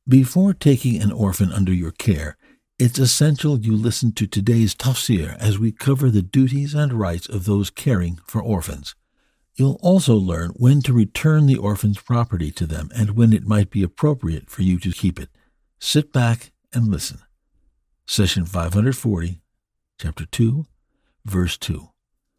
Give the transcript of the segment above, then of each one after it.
Before taking an orphan under your care, it's essential you listen to today's tafsir as we cover the duties and rights of those caring for orphans. You'll also learn when to return the orphan's property to them and when it might be appropriate for you to keep it. Sit back and listen. Session 540, Chapter 2, Verse 2.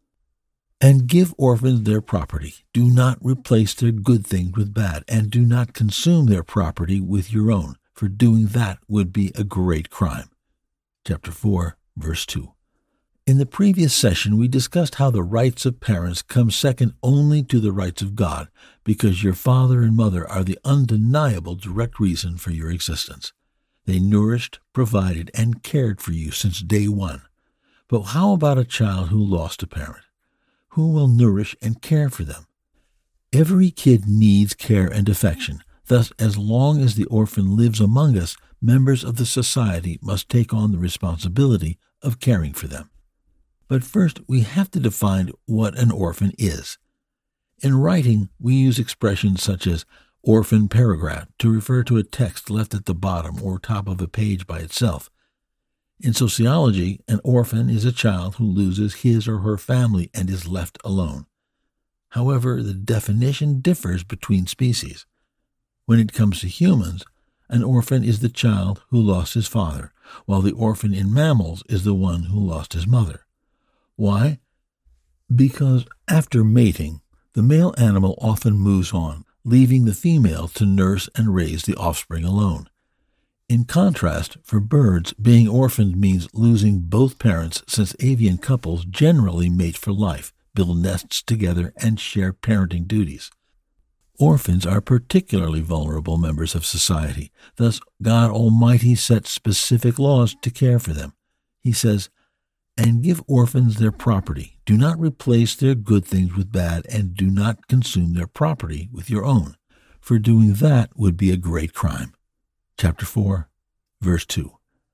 And give orphans their property. Do not replace their good things with bad, and do not consume their property with your own, for doing that would be a great crime. Chapter 4, Verse 2. In the previous session, we discussed how the rights of parents come second only to the rights of God, because your father and mother are the undeniable direct reason for your existence. They nourished, provided, and cared for you since day one. But how about a child who lost a parent? Who will nourish and care for them? Every kid needs care and affection. Thus, as long as the orphan lives among us, members of the society must take on the responsibility of caring for them. But first, we have to define what an orphan is. In writing, we use expressions such as orphan paragraph to refer to a text left at the bottom or top of a page by itself. In sociology, an orphan is a child who loses his or her family and is left alone. However, the definition differs between species. When it comes to humans, an orphan is the child who lost his father, while the orphan in mammals is the one who lost his mother. Why? Because after mating, the male animal often moves on, leaving the female to nurse and raise the offspring alone. In contrast, for birds, being orphaned means losing both parents, since avian couples generally mate for life, build nests together, and share parenting duties. Orphans are particularly vulnerable members of society. Thus, God Almighty sets specific laws to care for them. He says, "And give orphans their property. Do not replace their good things with bad, and do not consume their property with your own, for doing that would be a great crime." Chapter 4, Verse 2.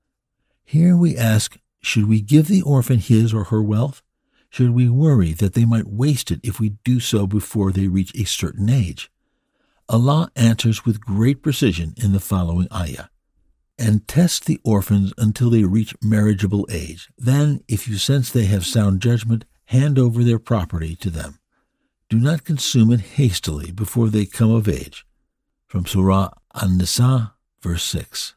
Here we ask, should we give the orphan his or her wealth? Should we worry that they might waste it if we do so before they reach a certain age? Allah answers with great precision in the following ayah. And test the orphans until they reach marriageable age. Then, if you sense they have sound judgment, hand over their property to them. Do not consume it hastily before they come of age. From Surah An-Nisa, Verse 6.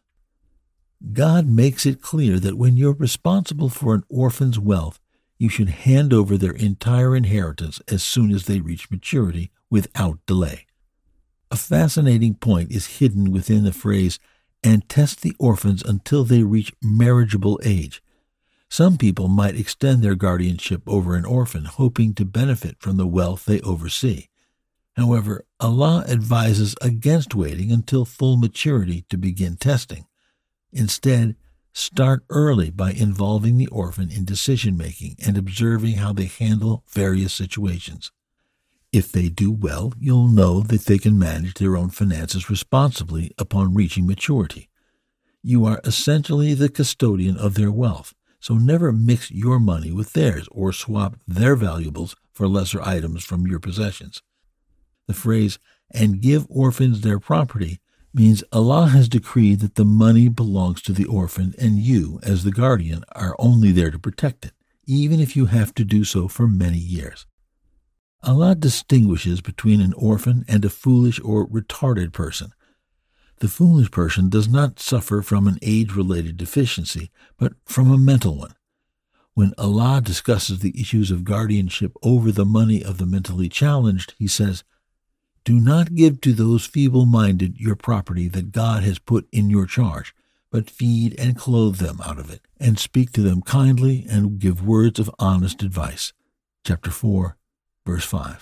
God makes it clear that when you're responsible for an orphan's wealth, you should hand over their entire inheritance as soon as they reach maturity without delay. A fascinating point is hidden within the phrase, "and test the orphans until they reach marriageable age." Some people might extend their guardianship over an orphan, hoping to benefit from the wealth they oversee. However, Allah advises against waiting until full maturity to begin testing. Instead, start early by involving the orphan in decision-making and observing how they handle various situations. If they do well, you'll know that they can manage their own finances responsibly upon reaching maturity. You are essentially the custodian of their wealth, so never mix your money with theirs or swap their valuables for lesser items from your possessions. The phrase, "and give orphans their property," means Allah has decreed that the money belongs to the orphan and you, as the guardian, are only there to protect it, even if you have to do so for many years. Allah distinguishes between an orphan and a foolish or retarded person. The foolish person does not suffer from an age-related deficiency, but from a mental one. When Allah discusses the issues of guardianship over the money of the mentally challenged, He says, "Do not give to those feeble-minded your property that God has put in your charge, but feed and clothe them out of it, and speak to them kindly and give words of honest advice." Chapter 4, Verse 5.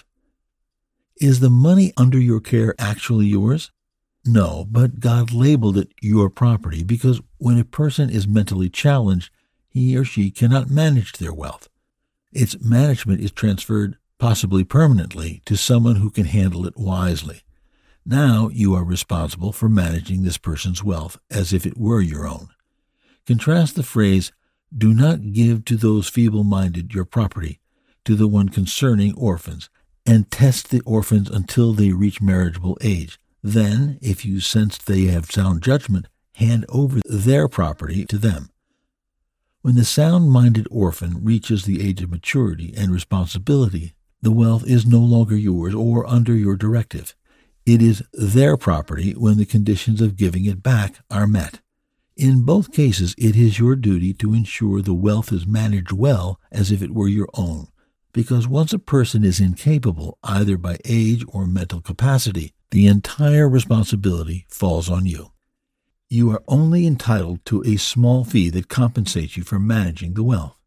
Is the money under your care actually yours? No, but God labeled it your property because when a person is mentally challenged, he or she cannot manage their wealth. Its management is transferred, possibly permanently, to someone who can handle it wisely. Now you are responsible for managing this person's wealth as if it were your own. Contrast the phrase, "Do not give to those feeble-minded your property," to the one concerning orphans, "and test the orphans until they reach marriageable age." Then, if you sense they have sound judgment, hand over their property to them. When the sound-minded orphan reaches the age of maturity and responsibility, the wealth is no longer yours or under your directive. It is their property when the conditions of giving it back are met. In both cases, it is your duty to ensure the wealth is managed well as if it were your own, because once a person is incapable, either by age or mental capacity, the entire responsibility falls on you. You are only entitled to a small fee that compensates you for managing the wealth.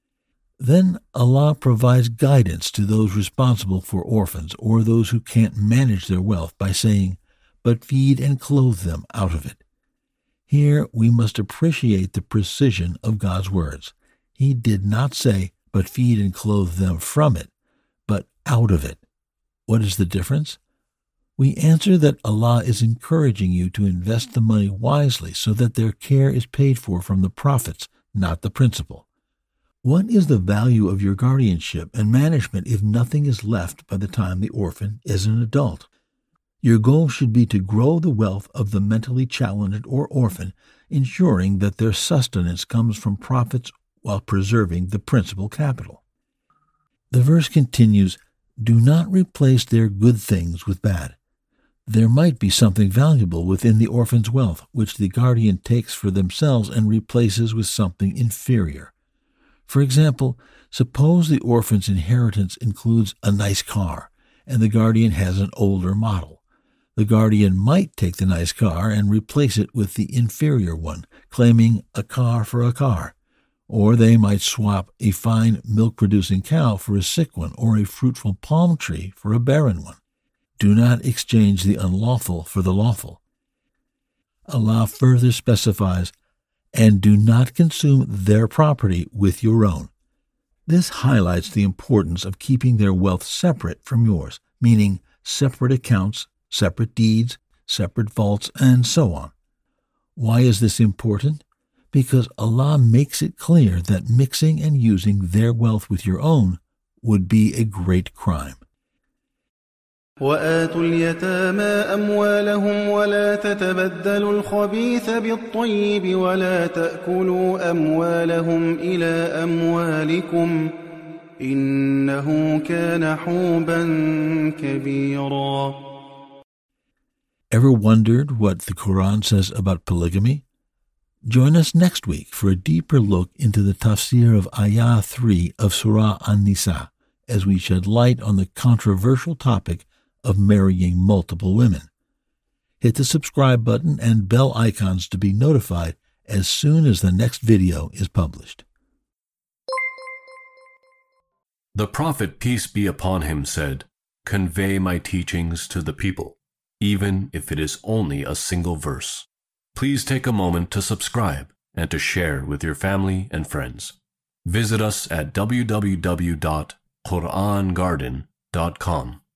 Then Allah provides guidance to those responsible for orphans or those who can't manage their wealth by saying, "But feed and clothe them out of it." Here we must appreciate the precision of God's words. He did not say, "But feed and clothe them from it," but out of it. What is the difference? We answer that Allah is encouraging you to invest the money wisely so that their care is paid for from the profits, not the principal. What is the value of your guardianship and management if nothing is left by the time the orphan is an adult? Your goal should be to grow the wealth of the mentally challenged or orphan, ensuring that their sustenance comes from profits while preserving the principal capital. The verse continues, "Do not replace their good things with bad." There might be something valuable within the orphan's wealth, which the guardian takes for themselves and replaces with something inferior. For example, suppose the orphan's inheritance includes a nice car, and the guardian has an older model. The guardian might take the nice car and replace it with the inferior one, claiming a car for a car. Or they might swap a fine milk-producing cow for a sick one, or a fruitful palm tree for a barren one. Do not exchange the unlawful for the lawful. Allah further specifies, "And do not consume their property with your own." This highlights the importance of keeping their wealth separate from yours, meaning separate accounts, separate deeds, separate vaults, and so on. Why is this important? Because Allah makes it clear that mixing and using their wealth with your own would be a great crime. وآتوا اليتامى أموالهم ولا تتبدلوا الخبيث بالطيب ولا تأكلوا أموالهم إلى أموالكم إنه كان حوبا كبيرا. Ever wondered what the Quran says about polygamy? Join us next week for a deeper look into the tafsir of Ayah 3 of Surah An-Nisa as we shed light on the controversial topic of marrying multiple women. Hit the subscribe button and bell icons to be notified as soon as the next video is published. The Prophet, peace be upon him, said, "Convey my teachings to the people, even if it is only a single verse." Please take a moment to subscribe and to share with your family and friends. Visit us at www.qurangarden.com.